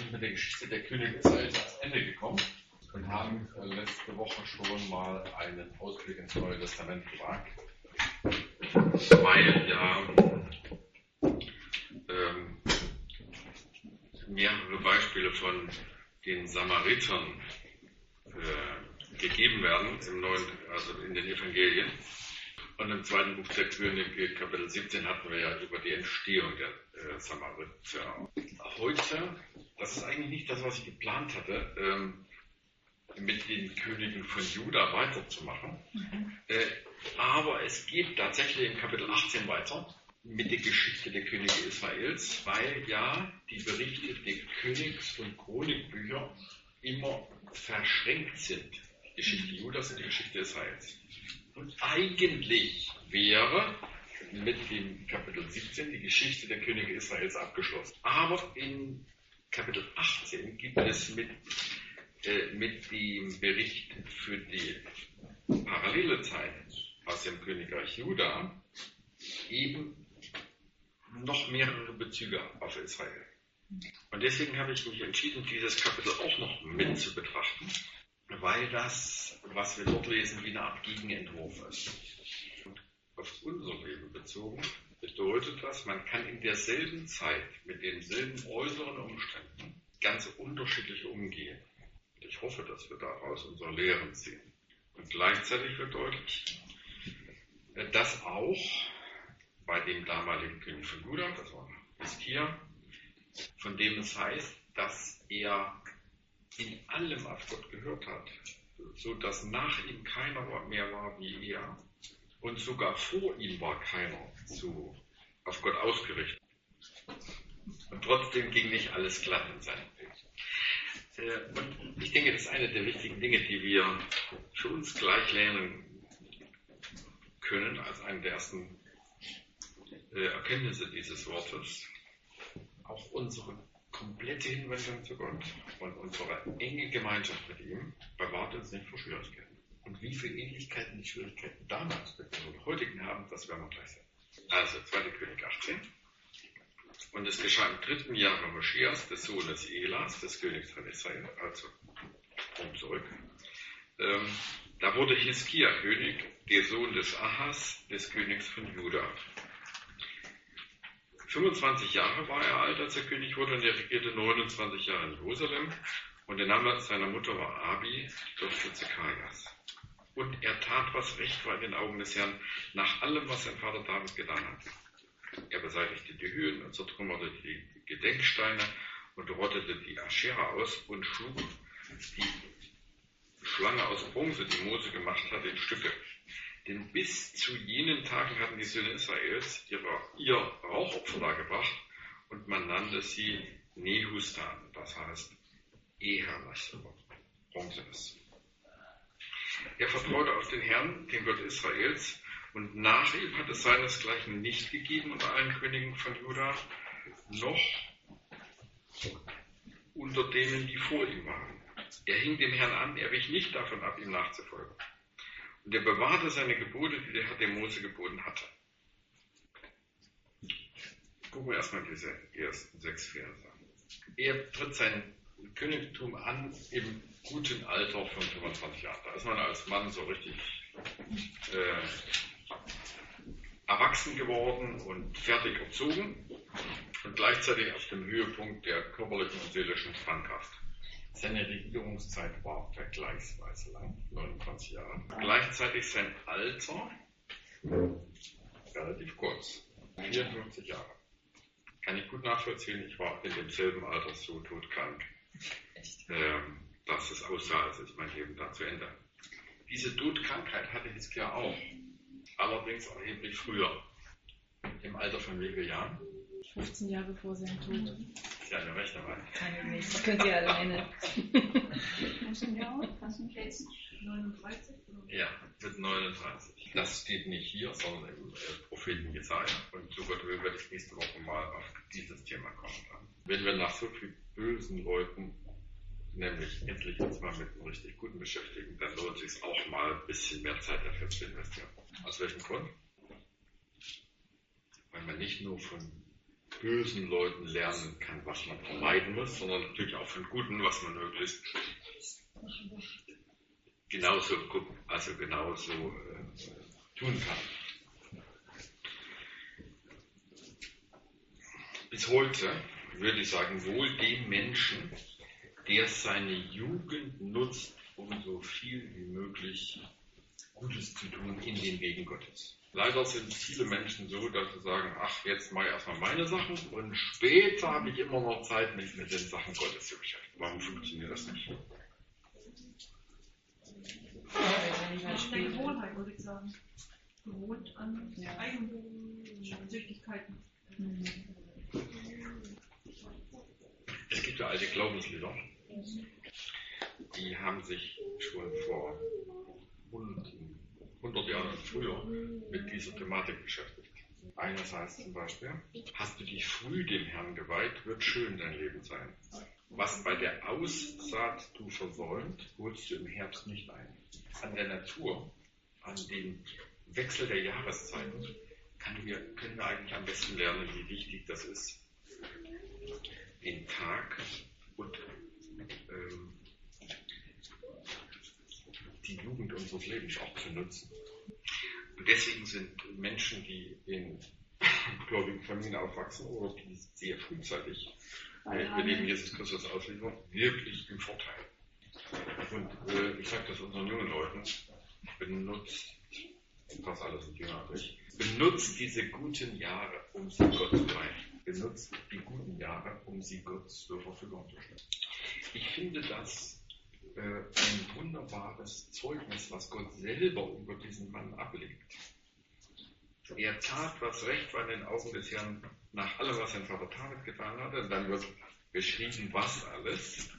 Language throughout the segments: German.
eigentlich mit der Geschichte der Könige Israels ans Ende gekommen und haben letzte Woche schon mal einen Ausblick ins Neue Testament gewagt, weil ja mehrere Beispiele von den Samaritern gegeben werden also in den Evangelien. Und im zweiten Buch der Könige, Kapitel 17, hatten wir ja über die Entstehung der Samariter. Heute, das ist eigentlich nicht das, was ich geplant hatte, mit den Königen von Juda weiterzumachen. Aber es geht tatsächlich im Kapitel 18 weiter mit der Geschichte der Könige Israels, weil ja die Berichte der Königs- und Chronikbücher immer verschränkt sind. Die Geschichte Judas und die Geschichte Israels. Und eigentlich wäre mit dem Kapitel 17 die Geschichte der Könige Israels abgeschlossen. Aber in Kapitel 18 gibt es mit dem Bericht für die parallele Zeit aus dem Königreich Juda eben noch mehrere Bezüge auf Israel. Und deswegen habe ich mich entschieden, dieses Kapitel auch noch mit zu betrachten, weil das, was wir dort lesen, wie eine Art Gegenentwurf ist. Und auf unser Leben bezogen bedeutet das, man kann in derselben Zeit mit denselben äußeren Umständen ganz unterschiedlich umgehen. Und ich hoffe, dass wir daraus unsere Lehren ziehen. Und gleichzeitig wird deutlich, dass auch bei dem damaligen König von Juda, das war Hiskia, von dem es heißt, dass er in allem auf Gott gehört hat, so dass nach ihm keiner mehr war wie er und sogar vor ihm war keiner so auf Gott ausgerichtet. Und trotzdem ging nicht alles glatt in seinem Weg. Und ich denke, das ist eine der wichtigen Dinge, die wir für uns gleich lernen können, als eine der ersten Erkenntnisse dieses Wortes. Auch unsere komplette Hinwendung zu Gott und unsere enge Gemeinschaft mit ihm bewahrt uns nicht vor Schwierigkeiten. Und wie viele Ähnlichkeiten die Schwierigkeiten damals mit den heutigen haben, das werden wir gleich sehen. Also, 2. König 18. Und es geschah im 3. Jahre Moschias, des Sohnes Elas, des Königs von Israel, also zurück. Da wurde Hiskia König, der Sohn des Ahas, des Königs von Juda. 25 Jahre war er alt, als er König wurde, und er regierte 29 Jahre in Jerusalem. Und der Name seiner Mutter war Abi, Tochter Zecharias. Und er tat, was recht war in den Augen des Herrn, nach allem, was sein Vater David getan hat. Er beseitigte die Höhen und zertrümmerte die Gedenksteine und rottete die Aschera aus und schlug die Schlange aus Bronze, die Mose gemacht hat, in Stücke. Denn bis zu jenen Tagen hatten die Söhne Israels ihr Rauchopfer dargebracht und man nannte sie Nehustan, das heißt Ehernes, Bronzenes. Er vertraute auf den Herrn, den Gott Israels, und nach ihm hat es seinesgleichen nicht gegeben unter allen Königen von Juda, noch unter denen, die vor ihm waren. Er hing dem Herrn an, er wich nicht davon ab, ihm nachzufolgen. Und er bewahrte seine Gebote, die der Herr dem Mose geboten hatte. Gucken wir erstmal diese ersten 6 Verse. Er tritt sein Königtum an im guten Alter von 25 Jahren. Da ist man als Mann so richtig erwachsen geworden und fertig erzogen und gleichzeitig auf dem Höhepunkt der körperlichen und seelischen Spannkraft. Seine Regierungszeit war vergleichsweise lang, 29 Jahre. Gleichzeitig sein Alter relativ kurz, 54 Jahre. Kann ich gut nachvollziehen, ich war in demselben Alter so todkrank, dass es aussah, als ist mein Leben da zu Ende. Diese Todkrankheit hatte Hiskia auch, allerdings erheblich früher, im Alter von wie vielen Jahren? 15 Jahre vor seinem Tod. Ist ja eine rechte Wahl. Kann ich nicht. Das könnt ihr alleine. Kannst du jetzt 39? Ja, mit 39. Das steht nicht hier, sondern im Propheten Jesaja. Und so Gott will, werde ich nächste Woche mal auf dieses Thema kommen. Wenn wir nach so vielen bösen Leuten, nämlich endlich uns mal mit einem richtig guten beschäftigen, dann lohnt es sich auch mal ein bisschen mehr Zeit dafür zu investieren. Aus welchem Grund? Weil man nicht nur von bösen Leuten lernen kann, was man vermeiden muss, sondern natürlich auch von guten, was man möglichst genauso tun kann. Bis heute würde ich sagen, wohl dem Menschen, der seine Jugend nutzt, um so viel wie möglich Gutes zu tun in den Wegen Gottes. Leider sind viele Menschen so, dass sie sagen, ach, jetzt mache ich erstmal meine Sachen und später habe ich immer noch Zeit, mich mit den Sachen Gottes zu beschäftigen. Warum funktioniert das nicht? Das ist eine Gewohnheit, würde ich sagen. Gewohnt an Eigensüchtigkeiten. Es gibt ja alte Glaubenslieder, die haben sich schon vor 100 Jahren früher mit dieser Thematik beschäftigt. Eines heißt zum Beispiel, hast du dich früh dem Herrn geweiht, wird schön dein Leben sein. Was bei der Aussaat du versäumt, holst du im Herbst nicht ein. An der Natur, an dem Wechsel der Jahreszeiten, können wir eigentlich am besten lernen, wie wichtig das ist, den Tag und die Jugend unseres Lebens auch zu nutzen. Und deswegen sind Menschen, die in gläubigen Familien aufwachsen oder die sehr frühzeitig mit dem Jesus Christus ausliefern, wirklich im Vorteil. Und ich sage das unseren jungen Leuten, benutzt, fast alles sind jünger als ich, benutzt diese guten Jahre, um sie Gott zu weihen. Benutzt die guten Jahre, um sie Gott zur Verfügung zu stellen. Ich finde das ein wunderbares Zeugnis, was Gott selber über diesen Mann ablegt. Er tat, was recht war in den Augen des Herrn, nach allem, was sein Vater David getan hatte. Und dann wird beschrieben, was alles.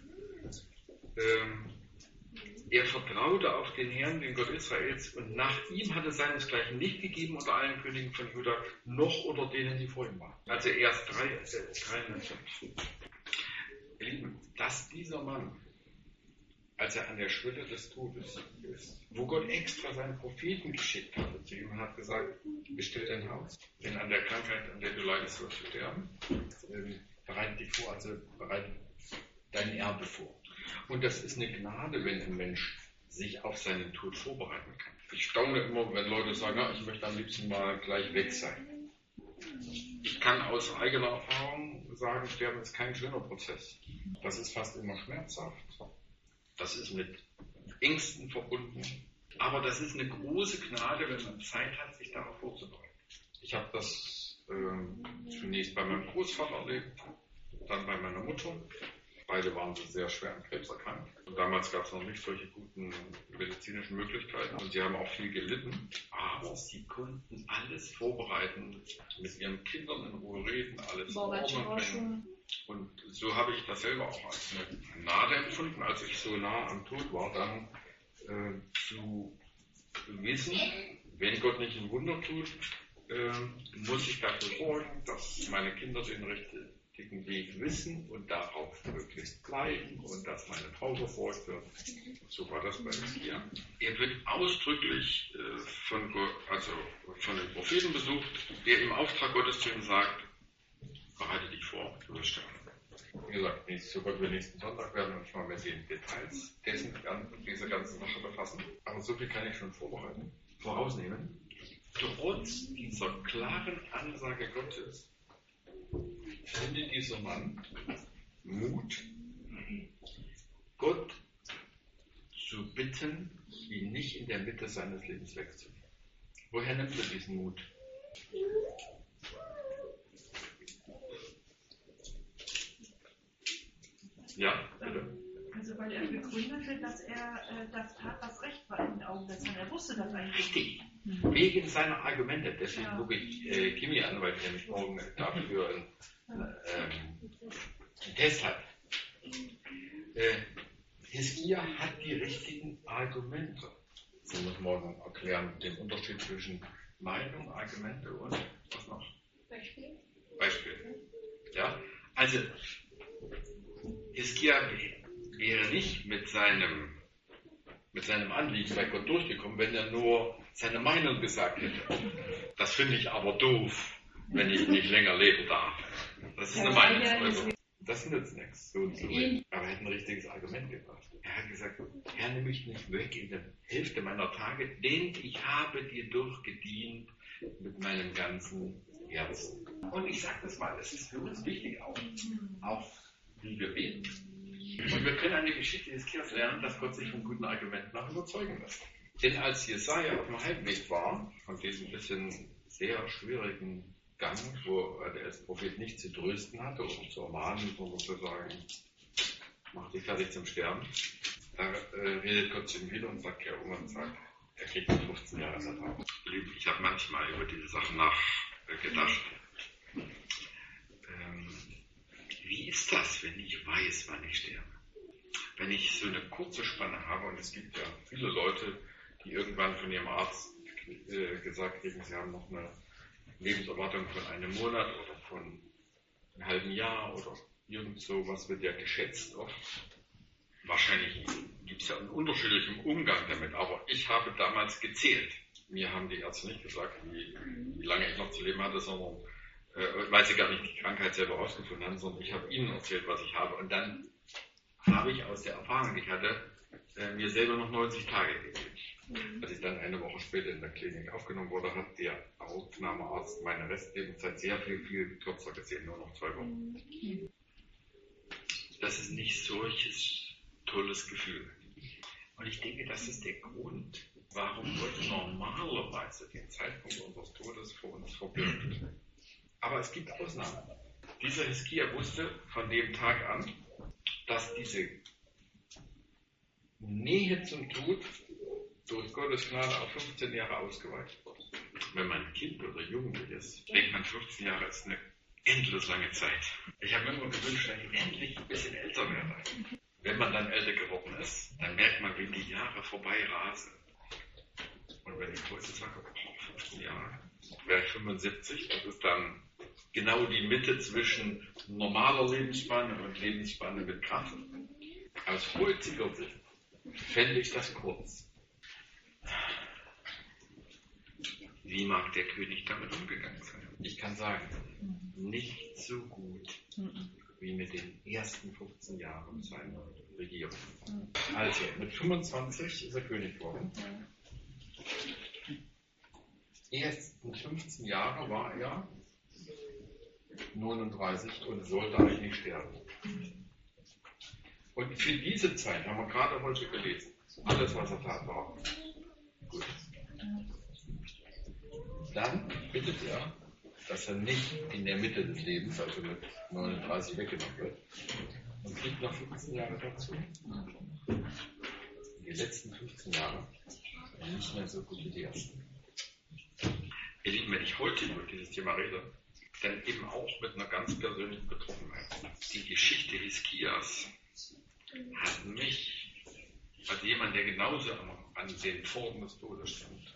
Er vertraute auf den Herrn, den Gott Israels, und nach ihm hat es seinesgleichen nicht gegeben unter allen Königen von Juda, noch unter denen, die vor ihm waren. Also erst 305. Ihr Lieben, dass dieser Mann, als er an der Schwelle des Todes ist, wo Gott extra seinen Propheten geschickt hatte zu ihm und hat gesagt, bestell dein Haus, denn an der Krankheit, an der du leidest, wirst du sterben, bereite dich vor, also bereite dein Erbe vor. Und das ist eine Gnade, wenn ein Mensch sich auf seinen Tod vorbereiten kann. Ich staune immer, wenn Leute sagen, ja, ich möchte am liebsten mal gleich weg sein. Ich kann aus eigener Erfahrung sagen, Sterben ist kein schöner Prozess. Das ist fast immer schmerzhaft. Das ist mit Ängsten verbunden. Aber das ist eine große Gnade, wenn man Zeit hat, sich darauf vorzubereiten. Ich habe das zunächst bei meinem Großvater erlebt, dann bei meiner Mutter. Beide waren so sehr schwer an Krebs erkrankt. Und damals gab es noch nicht solche guten medizinischen Möglichkeiten. Und sie haben auch viel gelitten. Aber sie konnten alles vorbereiten, mit ihren Kindern in Ruhe reden, alles in Ordnung bringen. Und so habe ich das selber auch als eine Gnade empfunden, als ich so nah am Tod war, dann zu wissen, wenn Gott nicht ein Wunder tut, muss ich dafür sorgen, dass meine Kinder den richtigen Weg wissen und darauf möglichst bleiben und dass meine Frau verfolgt wird. So war das bei Hiskia. Er wird ausdrücklich von den Propheten besucht, der im Auftrag Gottes zu ihm sagt, bereite dich vor, du wirst sterben. Wie gesagt, so Gott wir nächsten Sonntag werden uns mal mit den Details dieser ganzen Sache befassen. Aber so viel kann ich schon vorausnehmen. Trotz dieser klaren Ansage Gottes findet dieser Mann Mut, Gott zu bitten, ihn nicht in der Mitte seines Lebens wegzunehmen. Woher nimmt er diesen Mut? Ja, bitte. Also weil er begründete, dass er das tat, was recht war in den Augen des Herrn. Er wusste das eigentlich. Richtig. Wegen seiner Argumente. Deswegen gucke ich Kimi an, weil ich nämlich morgen dafür einen Test hat. Hiskia hat die richtigen Argumente. Ich muss morgen erklären den Unterschied zwischen Meinung, Argumente und was noch? Beispiel. Ja, also Hiskia wäre nicht mit seinem Anliegen bei Gott durchgekommen, wenn er nur seine Meinung gesagt hätte. Das finde ich aber doof, wenn ich nicht länger leben darf. Das ist eine Meinungsäußerung. Das nützt nichts, so zu reden. Aber er hat ein richtiges Argument gebracht. Er hat gesagt, Herr, nimm mich nicht weg in der Hälfte meiner Tage, denn ich habe dir durchgedient mit meinem ganzen Herzen. Und ich sage das mal, das ist für uns wichtig auch wie wir beten. Und wir können an der Geschichte des Hiskias lernen, dass Gott sich von guten Argumenten auch überzeugen lässt. Denn als Jesaja auf dem Heimweg war, von diesem bisschen sehr schwierigen Gang, wo er als Prophet nicht zu trösten hatte oder zu ermahnen, sondern zu sagen, mach dich fertig zum Sterben, da redet Gott zu ihm wieder und sagt, und sagt, er kriegt 15 Jahre Vertrag. Ich habe manchmal über diese Sachen nachgedacht. Wie ist das, wenn ich weiß, wann ich sterbe? Wenn ich so eine kurze Spanne habe, und es gibt ja viele Leute, die irgendwann von ihrem Arzt gesagt kriegen, sie haben noch eine Lebenserwartung von einem Monat oder von einem halben Jahr oder irgend so, was wird ja geschätzt oft. Wahrscheinlich gibt es ja einen unterschiedlichen Umgang damit, aber ich habe damals gezählt. Mir haben die Ärzte nicht gesagt, wie lange ich noch zu leben hatte, sondern weil sie gar nicht die Krankheit selber herausgefunden haben, sondern ich habe ihnen erzählt, was ich habe. Und dann habe ich aus der Erfahrung, die ich hatte, mir selber noch 90 Tage gegeben. Als ich dann eine Woche später in der Klinik aufgenommen wurde, hat der Aufnahmearzt meine Restlebenszeit sehr viel kürzer gesehen, nur noch 2 Wochen. Das ist nicht solches tolles Gefühl. Und ich denke, das ist der Grund, warum Gott normalerweise den Zeitpunkt unseres Todes vor uns verbirgt. Aber es gibt Ausnahmen. Dieser Hiskia wusste von dem Tag an, dass diese Nähe zum Tod durch Gottes Gnade auf 15 Jahre ausgeweitet wird. Wenn man Kind oder Jugendlich ist, denkt man, 15 Jahre ist eine endlos lange Zeit. Ich habe mir immer gewünscht, dass ich endlich ein bisschen älter werde. Wenn man dann älter geworden ist, dann merkt man, wie die Jahre vorbei rasen. Und wenn ich heute sage, 15 Jahre, wäre ich 75, das ist dann genau die Mitte zwischen normaler Lebensspanne und Lebensspanne mit Kraft. Aus heutiger Sicht fände ich das kurz. Wie mag der König damit umgegangen sein? Ich kann sagen, nicht so gut wie mit den ersten 15 Jahren seiner Regierung. Also, mit 25 ist er König geworden. Die ersten 15 Jahre war er 39 und sollte eigentlich sterben. Und für diese Zeit haben wir gerade heute gelesen, alles, was er tat, war gut. Dann bittet er, dass er nicht in der Mitte des Lebens, also mit 39 weggenommen wird, und kriegt noch 15 Jahre dazu. Die letzten 15 Jahre waren nicht mehr so gut wie die ersten. Ihr Lieben, wenn ich heute über dieses Thema rede, dann eben auch mit einer ganz persönlichen Betroffenheit. Die Geschichte Hiskias hat mich als jemand, der genauso an den Pforten des Todes stand,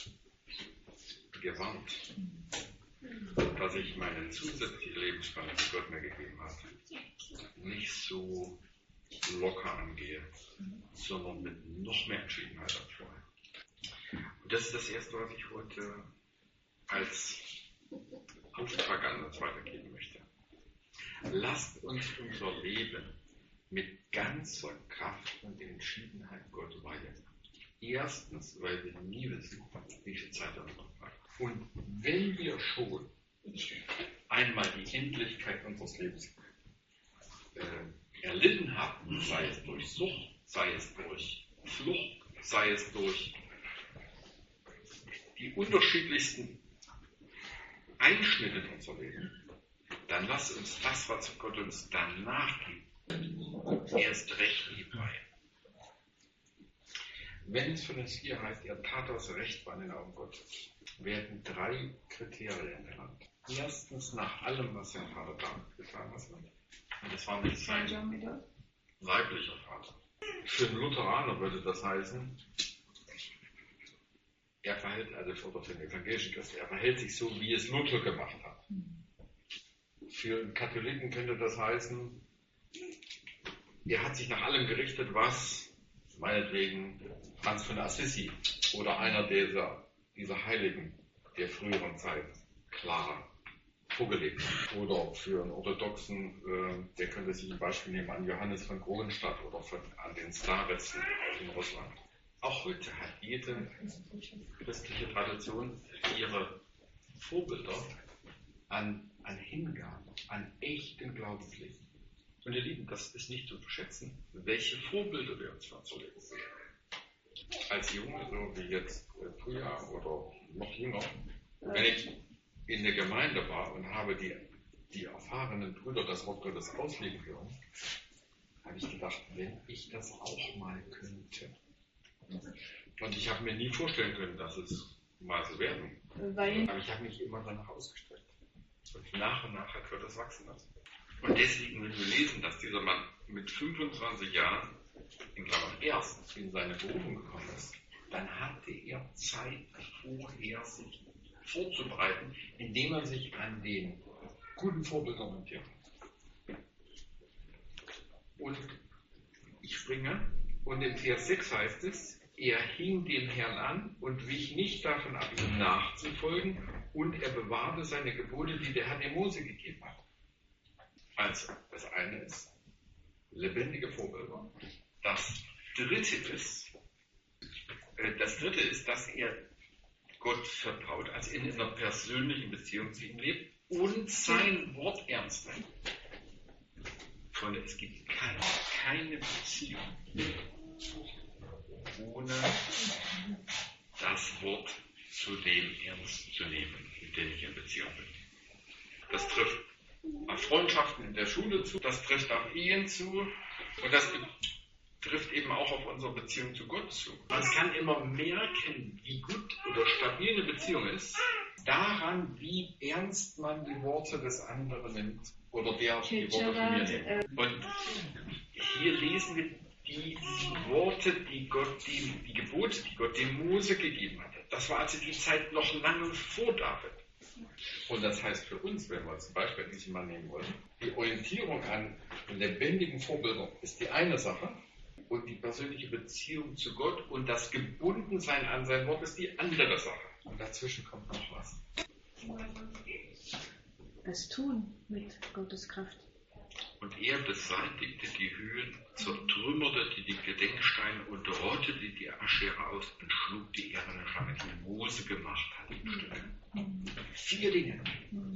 gewarnt, dass ich meine zusätzliche Lebensspanne, die Gott mir gegeben hat, nicht so locker angehe, sondern mit noch mehr Entschiedenheit als vorher. Und das ist das Erste, was ich heute als Auftrag an uns weitergeben möchte. Lasst uns unser Leben mit ganzer Kraft und Entschiedenheit Gott weihen. Erstens, weil wir nie wissen, wie viel Zeit er noch hat. Und wenn wir schon einmal die Endlichkeit unseres Lebens erlitten haben, sei es durch Sucht, sei es durch Flucht, sei es durch die unterschiedlichsten Einschnitte in unser Leben, dann lasst uns das, was Gott uns danach gibt, erst recht lieb weihen. Wenn es von uns hier heißt, er tat das Recht bei den Augen Gottes, werden 3 Kriterien genannt. Erstens, nach allem, was sein Vater David getan hat. Und das war nicht sein leiblicher Vater. Für einen Lutheraner würde das heißen, er verhält, also oder für den evangelischen Christen, er verhält sich so, wie es Luther gemacht hat. Für einen Katholiken könnte das heißen, er hat sich nach allem gerichtet, was meinetwegen Franz von Assisi oder einer dieser Heiligen der früheren Zeit klar vorgelegt. Oder für einen Orthodoxen, der könnte sich ein Beispiel nehmen an Johannes von Kronstadt oder an den Starets in Russland. Auch heute hat jede christliche Tradition ihre Vorbilder an Hingabe, an echten Glaubensleben. Und ihr Lieben, das ist nicht zu unterschätzen, welche Vorbilder wir uns von zulegen sehen. Als Junge, so wie jetzt früher oder noch jünger, wenn ich in der Gemeinde war und habe die erfahrenen Brüder das Wort Gottes auslegen hören, habe ich gedacht, wenn ich das auch mal könnte. Und ich habe mir nie vorstellen können, dass es mal so werden. Aber ich habe mich immer danach ausgestreckt. Und nach hat Gott das wachsen lassen. Und deswegen, wenn wir lesen, dass dieser Mann mit 25 Jahren, in Klammern erst, in seine Berufung gekommen ist, dann hatte er Zeit vorher, sich vorzubereiten, indem er sich an den guten Vorbildern orientiert. Und ich springe, und in Vers 6 heißt es, er hing dem Herrn an und wich nicht davon ab, ihm nachzufolgen, und er bewahrte seine Gebote, die der Herr dem Mose gegeben hat. Also, das eine ist lebendige Vorbilder. Das dritte ist, dass er Gott vertraut, also in einer persönlichen Beziehung zu ihm lebt und sein Wort ernst nimmt. Freunde, es gibt keine Beziehung ohne das Wort zu dem ernst zu nehmen, mit dem ich in Beziehung bin. Das trifft auf Freundschaften in der Schule zu, das trifft auf Ehen zu und das trifft eben auch auf unsere Beziehung zu Gott zu. Man kann immer merken, wie gut oder stabil eine Beziehung ist, daran, wie ernst man die Worte des anderen nimmt oder der die Worte von mir nimmt. Und hier lesen wir die Worte, die Gebote, die Gott dem Mose gegeben hatte. Das war also die Zeit noch lange vor David. Und das heißt für uns, wenn wir zum Beispiel diesen Mann nehmen wollen, die Orientierung an lebendigen Vorbildern ist die eine Sache und die persönliche Beziehung zu Gott und das Gebundensein an sein Wort ist die andere Sache. Und dazwischen kommt noch was. Das Tun mit Gottes Kraft. Und er beseitigte die Höhen, zertrümmerte die Gedenksteine und rottete die Aschera aus und schlug die ehrene Schlange, die Mose gemacht hat, in Stücke. 4 Dinge.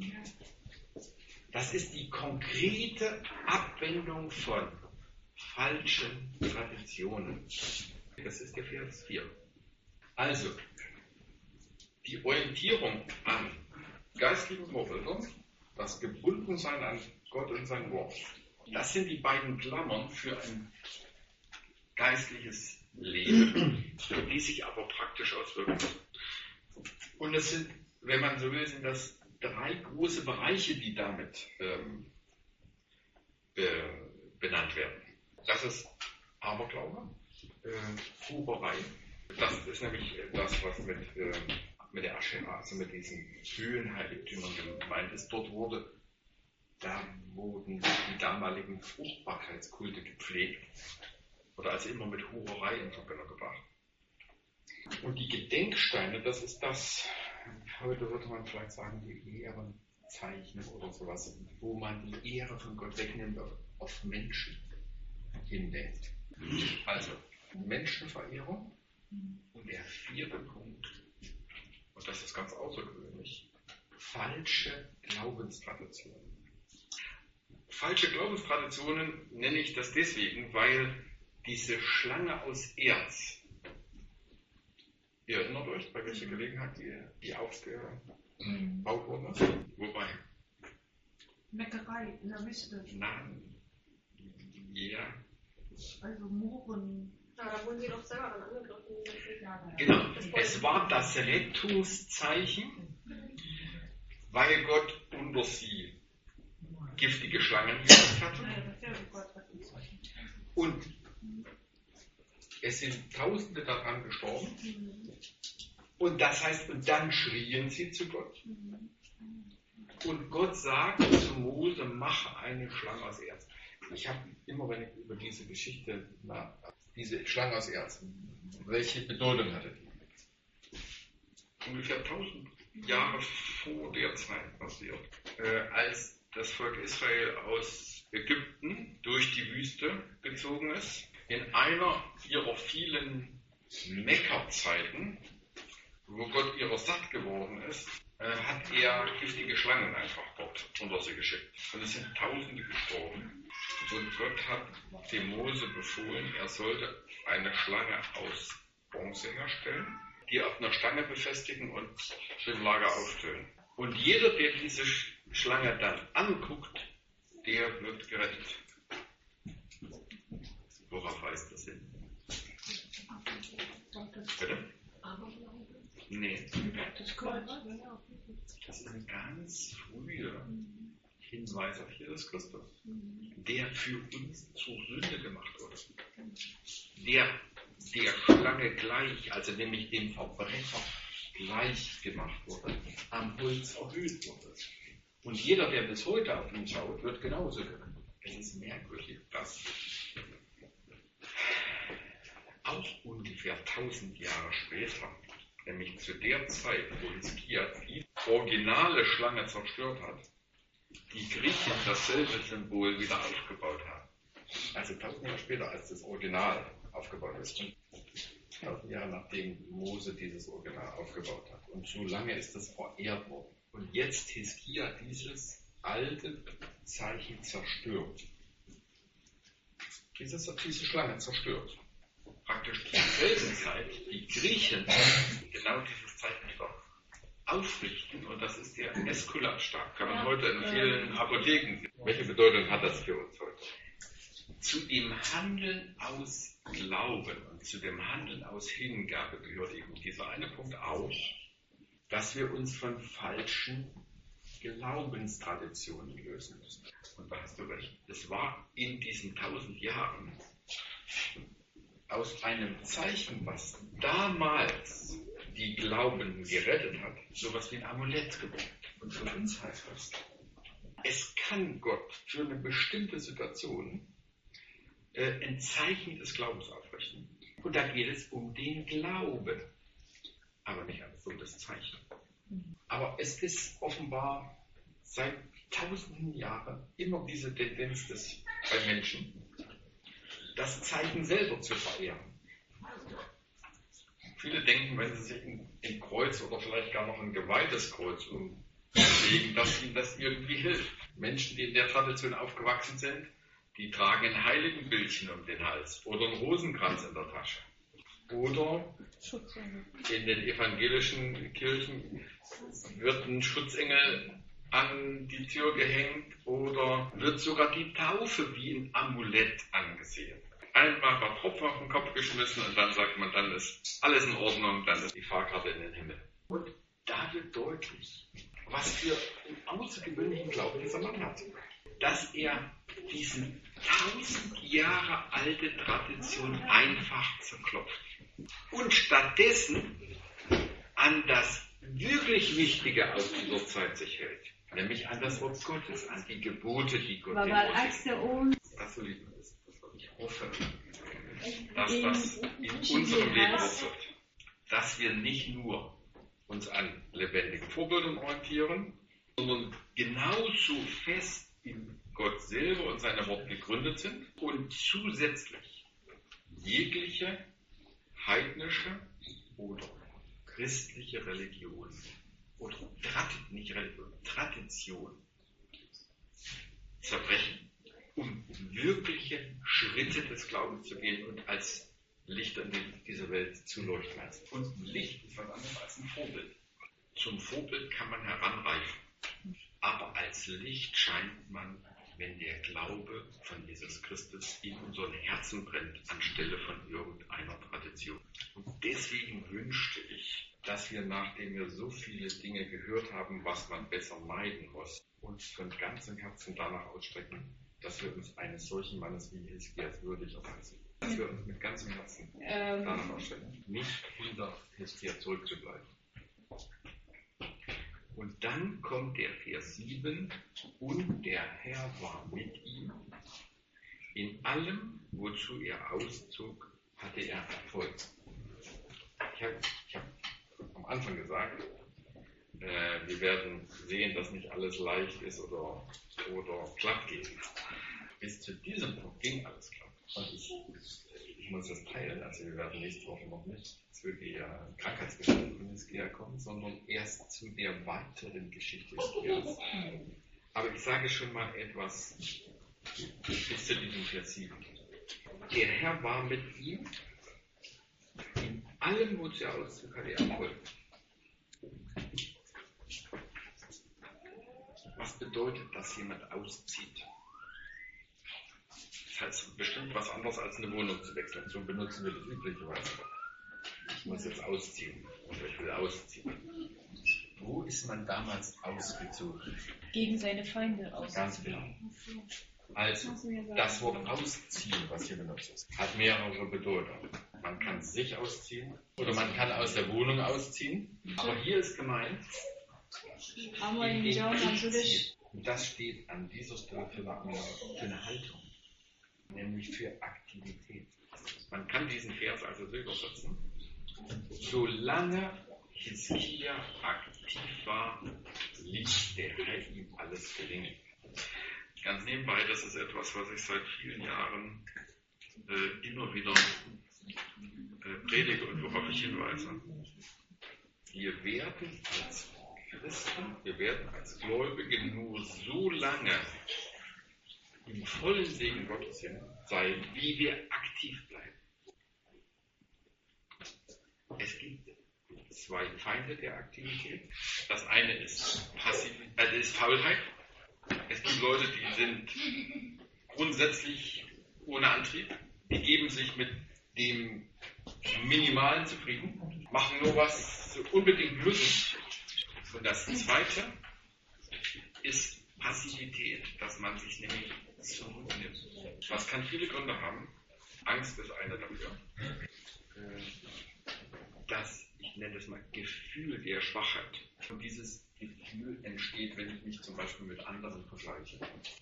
Das ist die konkrete Abwendung von falschen Traditionen. Das ist der Vers 4. Also, die Orientierung an geistlichen Vorbildern, das Gebundensein an Gott und sein Wort. Das sind die beiden Klammern für ein geistliches Leben, die sich aber praktisch auswirken. Und es sind, wenn man so will, sind das 3 große Bereiche, die damit benannt werden. Das ist Aberglaube, Hurerei. Das ist nämlich das, was mit der Aschera, also mit diesen Höhenheiligtümern gemeint ist. Da wurden die damaligen Fruchtbarkeitskulte gepflegt oder also immer mit Hurerei in Verbindung gebracht. Und die Gedenksteine, das ist das, heute würde man vielleicht sagen, die Ehrenzeichen oder sowas, wo man die Ehre von Gott wegnimmt, auf Menschen hindenkt. Also Menschenverehrung und der 4. Punkt, und das ist ganz außergewöhnlich, falsche Glaubenstraditionen. Falsche Glaubenstraditionen nenne ich das deswegen, weil diese Schlange aus Erz, ihr erinnert euch, bei welcher Gelegenheit die aufgebaut worden ist? Wobei? Neckerei in der Wüste. Nein. Ja. Also Mohren. Ja, da wurden sie doch selber dann angegriffen. Genau. Es war das Rettungszeichen, weil Gott unter sie giftige Schlangen gesetzt hatte. Und es sind Tausende daran gestorben. Und das heißt, und dann schrien sie zu Gott. Und Gott sagt zu Mose, mach eine Schlange aus Erz. Ich habe immer, wenn ich über diese Geschichte, diese Schlange aus Erz, welche Bedeutung hatte die? Ungefähr 1000 Jahre vor der Zeit passiert, als das Volk Israel aus Ägypten durch die Wüste gezogen ist. In einer ihrer vielen Meckerzeiten, wo Gott ihrer satt geworden ist, hat er giftige Schlangen einfach dort unter sie geschickt. Und es sind Tausende gestorben. Und Gott hat dem Mose befohlen, er sollte eine Schlange aus Bronze herstellen, die auf einer Stange befestigen und im Lager aufstellen. Und jeder, der diese Schlange dann anguckt, der wird gerettet. Worauf weist das hin? Bitte? Nee. Das ist ein ganz früher Hinweis auf Jesus Christus, der für uns zur Sünde gemacht wurde. Der Schlange gleich, also nämlich dem Verbrecher gleich gemacht wurde, am Holz erhöht wurde. Und jeder, der bis heute auf ihn schaut, wird genauso gerettet. Es ist merkwürdig, dass auch ungefähr 1000 Jahre später, nämlich zu der Zeit, wo Hiskia die originale Schlange zerstört hat, die Griechen dasselbe Symbol wieder aufgebaut haben. Also 1000 Jahre später, als das Original aufgebaut ist. Und 1000 Jahre nachdem Mose dieses Original aufgebaut hat. Und so lange ist das verehrt worden. Und jetzt Hiskia dieses alte Zeichen zerstört. Diese Schlange zerstört. Praktisch zur selben Zeit die Griechen genau dieses Zeichen wieder aufrichten. Und das ist der Äskulatsstab. Kann man heute in vielen Apotheken sehen. Welche Bedeutung hat das für uns heute? Zu dem Handeln aus Glauben und zu dem Handeln aus Hingabe gehört eben dieser eine Punkt auch, dass wir uns von falschen Glaubenstraditionen lösen müssen. Und da hast du recht. Es war in diesen 1000 Jahren aus einem Zeichen, was damals die Glaubenden gerettet hat, sowas wie ein Amulett geworden. Und für uns heißt das, es kann Gott für eine bestimmte Situation ein Zeichen des Glaubens aufrichten. Und da geht es um den Glauben, aber nicht um das Zeichen. Aber es ist offenbar seit tausenden Jahren immer diese Tendenz bei Menschen, das Zeichen selber zu verehren. Viele denken, wenn sie sich ein Kreuz oder vielleicht gar noch ein geweihtes Kreuz umlegen, dass ihnen das irgendwie hilft. Menschen, die in der Tradition aufgewachsen sind, die tragen ein Heiligenbildchen um den Hals oder einen Rosenkranz in der Tasche. Oder in den evangelischen Kirchen wird ein Schutzengel an die Tür gehängt oder wird sogar die Taufe wie ein Amulett angesehen. Einmal ein Tropfen auf den Kopf geschmissen und dann sagt man, dann ist alles in Ordnung, dann ist die Fahrkarte in den Himmel. Und da wird deutlich, was für einen außergewöhnlichen Glauben dieser Mann hat. Dass er diesen 1000 Jahre alte Tradition einfach zerklopft und stattdessen an das wirklich Wichtige aus dieser Zeit sich hält, nämlich an das Wort Gottes, an die Gebote, die Gott dem Mose gibt. Das so lieb ist. Ich hoffe, dass das in unserem Leben auch wird, dass wir nicht nur uns an lebendigen Vorbildern orientieren, sondern genauso fest in Gott selber und seine Worte gegründet sind und zusätzlich jegliche heidnische oder christliche Religion oder Tradition zerbrechen, um wirkliche Schritte des Glaubens zu gehen und als Lichter in diese Welt zu leuchten. Und Licht ist was anderes als ein Vorbild. Zum Vorbild kann man heranreifen. Aber als Licht scheint man, wenn der Glaube von Jesus Christus in unseren Herzen brennt, anstelle von irgendeiner Tradition. Und deswegen wünschte ich, dass wir, nachdem wir so viele Dinge gehört haben, was man besser meiden muss, uns von ganzem Herzen danach ausstrecken, dass wir uns eines solchen Mannes wie Hiskias würdig erweisen. Dass wir uns mit ganzem Herzen danach ausstrecken, nicht hinter Hiskia zurückzubleiben. Und dann kommt der Vers 7, und der Herr war mit ihm. In allem, wozu er auszog, hatte er Erfolg. Ich habe am Anfang gesagt, Wir werden sehen, dass nicht alles leicht ist oder glatt geht. Bis zu diesem Punkt ging alles glatt. Und ich muss das teilen, also wir werden nächste Woche noch nicht zu der Krankheitsgeschichte von Hiskia kommen, sondern erst zu der weiteren Geschichte Hiskias. Aber ich sage schon mal etwas bis zu diesem Vers 7. Der Herr war mit ihm in allem, wozu er auszog, hat er Erfolg. Was bedeutet, dass jemand auszieht? Das heißt bestimmt was anderes als eine Wohnung zu wechseln. So benutzen wir das üblicherweise. Ich muss jetzt ausziehen oder ich will ausziehen. Wo ist man damals ausgezogen? Gegen seine Feinde aus. Ganz genau. Also, das Wort ausziehen, was hier benutzt ist, hat mehrere Bedeutungen. Man kann sich ausziehen oder man kann aus der Wohnung ausziehen. Aber hier ist gemeint, das steht an dieser Stelle für eine Haltung, nämlich für Aktivität. Man kann diesen Vers also so übersetzen. Solange Hiskia aktiv war, ließ der Herr ihm alles gelingen. Ganz nebenbei, das ist etwas, was ich seit vielen Jahren immer wieder predige und worauf ich hinweise. Wir werden als Christen, wir werden als Gläubige nur so lange im vollen Segen Gottes sein, wie wir aktiv bleiben. Es gibt zwei Feinde der Aktivität. Das eine ist ist Faulheit. Es gibt Leute, die sind grundsätzlich ohne Antrieb. Die geben sich mit dem Minimalen zufrieden, machen nur was sie unbedingt müssen. Und das zweite ist Passivität, dass man sich nämlich zurücknimmt. Was kann viele Gründe haben. Angst ist eine dafür. Ich nenne das mal Gefühl der Schwachheit. Und dieses Gefühl entsteht, wenn ich mich zum Beispiel mit anderen vergleiche.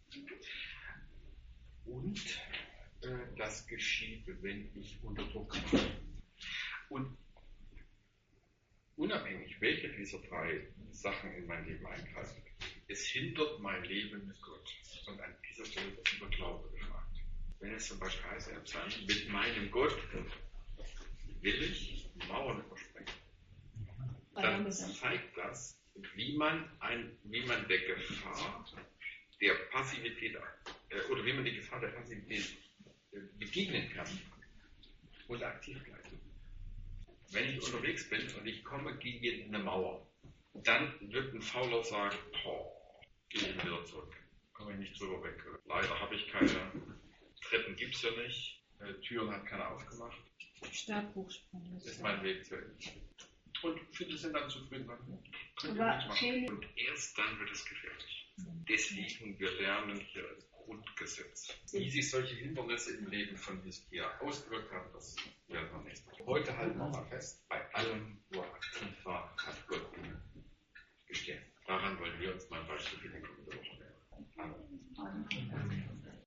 Und das geschieht, wenn ich unter Druck komme. Und unabhängig, welche dieser drei Sachen in mein Leben eingreifen, es hindert mein Leben mit Gott. Und an dieser Stelle wird über Glaube gefragt. Wenn es zum Beispiel heißt, mit meinem Gott will ich Mauern überspringen, dann zeigt das, wie man der Gefahr der Passivität oder wie man die Gefahr der Passivität begegnen kann und aktiv bleiben. Wenn ich unterwegs bin und ich komme gegen eine Mauer, dann wird ein Fauler sagen, gehe ich wieder zurück, komme ich nicht drüber weg. Leider habe ich keine Treppen, gibt es ja nicht, Türen hat keiner aufgemacht. Stabhochsprung. Das ist mein Weg zu Ende. Und viele sind dann zufrieden, können wir nicht machen. Und erst dann wird es gefährlich. Deswegen, wir lernen hier als Grundgesetz. Wie sich solche Hindernisse im Leben von Hiskia ausgewirkt haben, das werden wir nächstes Mal. Heute halten wir mal fest, bei allem, wo er aktiv war, hat Gott ihn gestärkt. Daran wollen wir uns mal ein Beispiel finden.